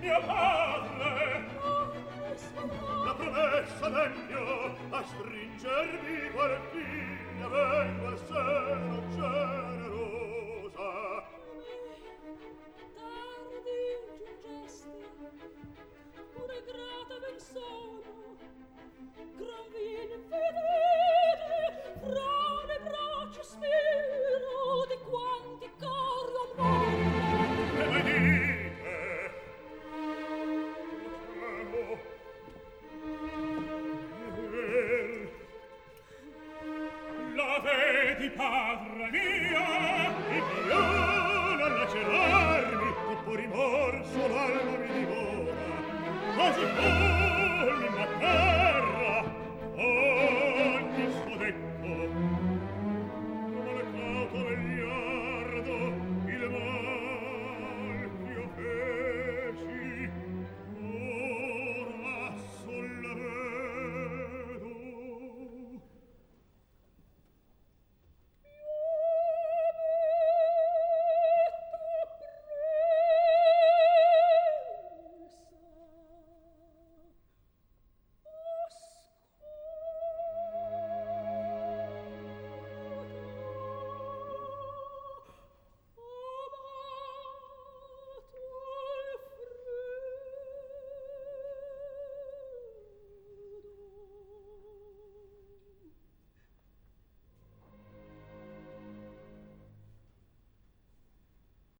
mio padre. La promessa d'empio a stringermi qual figlia vengo al seno generosa. Tardi giungesti, una grata ben sono, gran vin vedete, fra le braccia spiro di quanti cori al mondo. E voi dite, la vedi, padre mia, ed io non lacerarmi, troppo rimorso l'alma mi divora, quasi fulmina